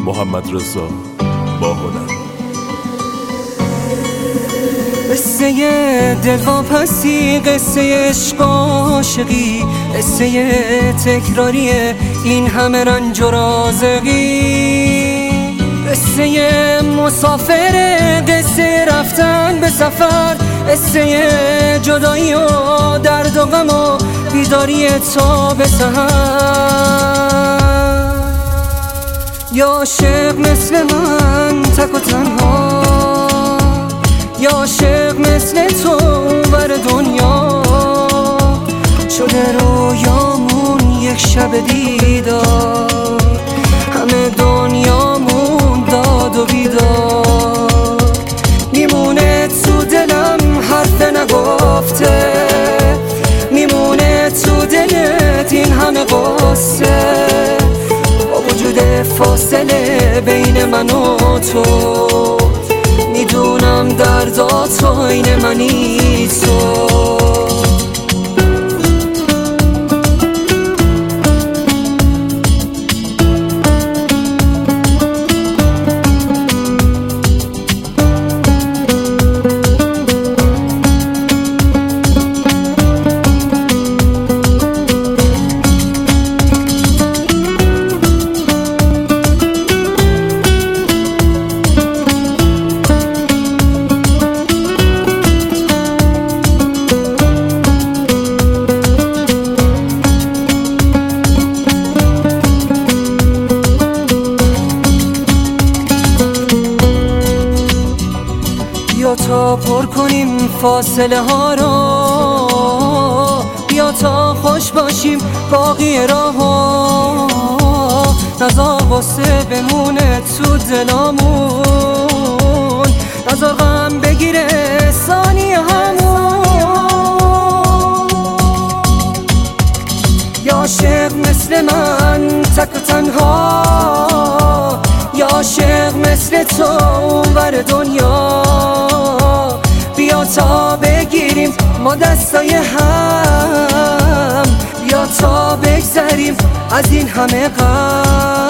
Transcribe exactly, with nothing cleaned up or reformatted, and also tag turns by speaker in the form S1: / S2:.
S1: محمد رضا با هنر.
S2: قصه دلواپسی، قصه عشق و عاشقی، قصه تکراری این همه رنج و رازقی، قصه مسافر، قصه رفتن به سفر، قصه جدایی و درد و غم و بیداری تا به سحر. یا عاشق مثل من تک و تنها، یا عاشق مثل تو بر دنیا، شده رویامون یک شب دیدار، همه دنیامون داد و بیدار. میمونه تو دلم حرف نگفته، میمونه تو دلت این همه قصه، با وجود فاصله بین من و تو، میدونم دردات آین منی تو. بیا تا پر کنیم فاصله ها رو، بیا تا خوش باشیم باقی راهو، نزار غصه بمونه تو دلامون، نزار غم بگیره ثانیه همون. یا عاشق مثل من تک و تنها، یا عاشق مثل تو بر دنیا، بیا تا بگیریم ما دستای هم، بیا تا بگذریم از این همه غم.